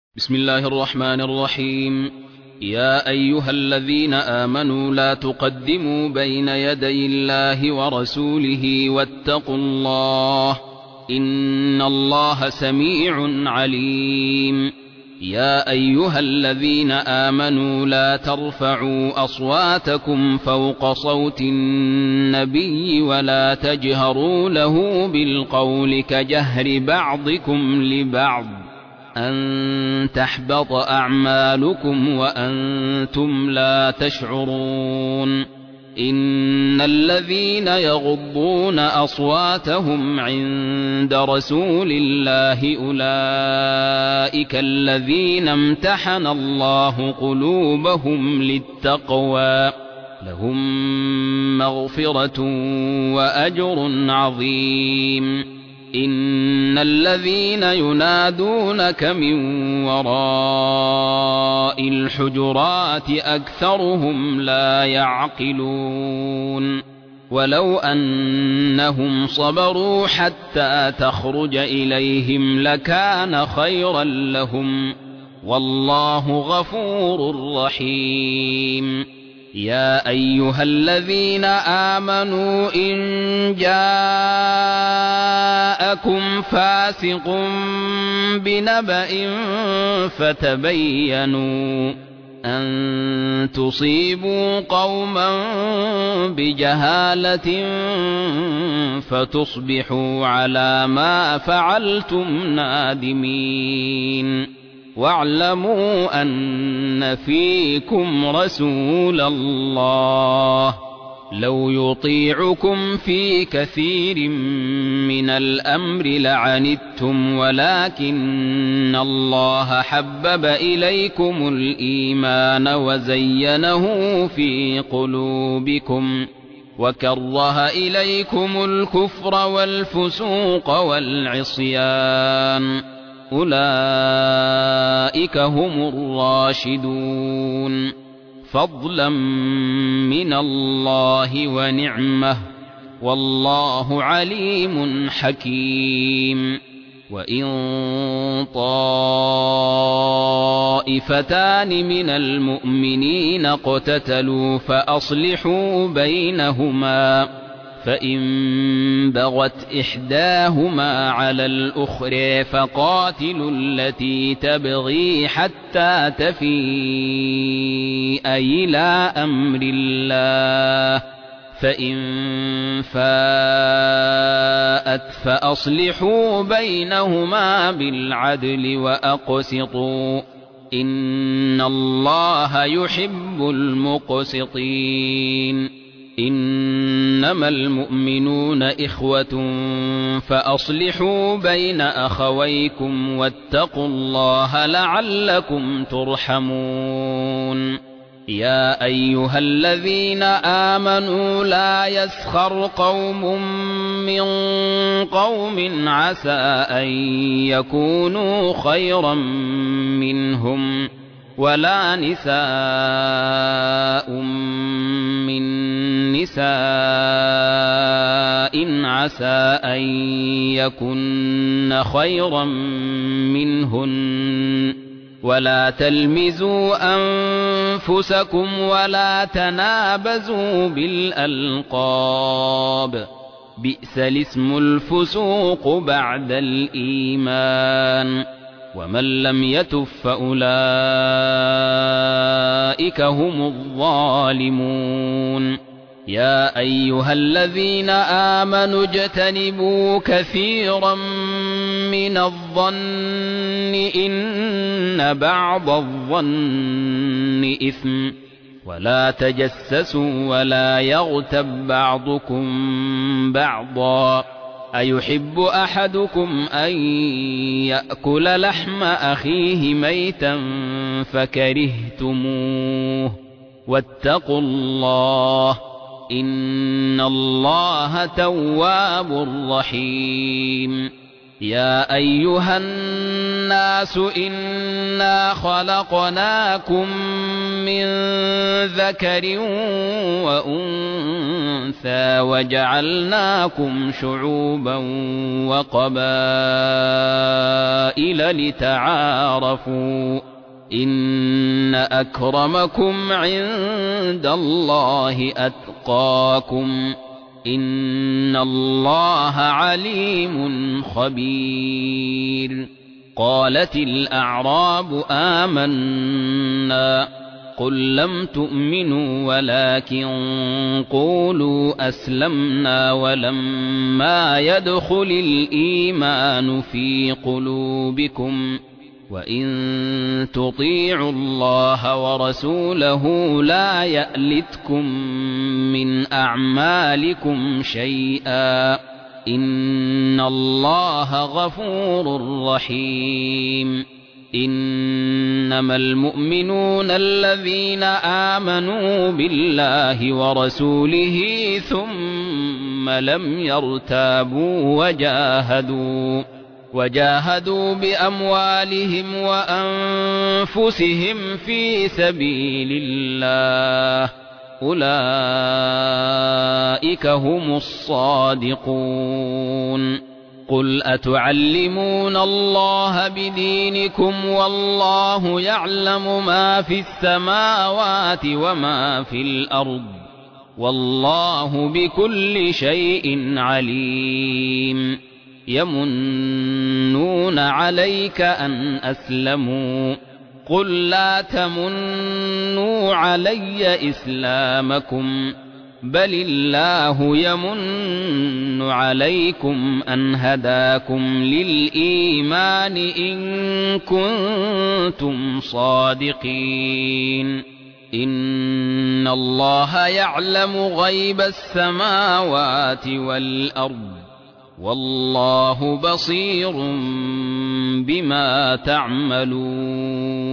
بسم الله الرحمن الرحيم. يا أيها الذين آمنوا لا تقدموا بين يدي الله ورسوله واتقوا الله إن الله سميع عليم. يا أيها الذين آمنوا لا ترفعوا أصواتكم فوق صوت النبي ولا تجهروا له بالقول كجهر بعضكم لبعض أن تحبط أعمالكم وأنتم لا تشعرون. إن الذين يغضون أصواتهم عند رسول الله أولئك الذين امتحن الله قلوبهم للتقوى لهم مغفرة وأجر عظيم. إن الذين ينادونك من وراء الحجرات أكثرهم لا يعقلون. ولو أنهم صبروا حتى تخرج إليهم لكان خيرا لهم والله غفور رحيم. يا أيها الذين آمنوا إن جاءكم فاسق بنبأ فتبينوا أن تصيبوا قوما بجهالة فتصبحوا على ما فعلتم نادمين. واعلموا أن فيكم رسول الله لو يطيعكم في كثير من الأمر لعنتم ولكن الله حبب إليكم الإيمان وزينه في قلوبكم وكره إليكم الكفر والفسوق والعصيان أولئك هم الراشدون فضلا من الله ونعمة والله عليم حكيم. وإن طائفتان من المؤمنين اقتتلوا فأصلحوا بينهما فإن بغت إحداهما على الأخرى فقاتلوا التي تبغي حتى تفيء إلى أمر الله فإن فاءت فأصلحوا بينهما بالعدل وأقسطوا إن الله يحب المقسطين. إنما المؤمنون إخوة فأصلحوا بين أخويكم واتقوا الله لعلكم ترحمون. يا أيها الذين آمنوا لا يسخر قوم من قوم عسى أن يكونوا خيرا منهم ولا نساء من نساء عسى أن يكن خيرا منهن ولا تلمزوا أنفسكم ولا تنابزوا بالألقاب بئس الاسم الفسوق بعد الإيمان ومن لم يتب فأولئك هم الظالمون. يا أيها الذين آمنوا اجتنبوا كثيرا من الظن إن بعض الظن إثم ولا تجسسوا ولا يغتب بعضكم بعضا أيحب أحدكم أن يأكل لحم أخيه ميتا فكرهتموه واتقوا الله إن الله تواب رحيم. يا أيها الناس إنا خلقناكم من ذكر وأنثى وجعلناكم شعوبا وقبائل لتعارفوا إن أكرمكم عند الله أتقاكم إن الله عليم خبير. قالت الأعراب آمنا قل لم تؤمنوا ولكن قولوا أسلمنا ولما يدخل الإيمان في قلوبكم وإن تطيعوا الله ورسوله لا يألتكم من أعمالكم شيئا إن الله غفور رحيم. إنما المؤمنون الذين آمنوا بالله ورسوله ثم لم يرتابوا وجاهدوا بأموالهم وأنفسهم في سبيل الله أولئك هم الصادقون. قل أتعلمون الله بدينكم والله يعلم ما في السماوات وما في الأرض والله بكل شيء عليم. يمنون عليك أن أسلموا قل لا تمنوا علي إسلامكم بل الله يمن عليكم أن هداكم للإيمان إن كنتم صادقين. إن الله يعلم غيب السماوات والأرض والله بصير بما تعملون.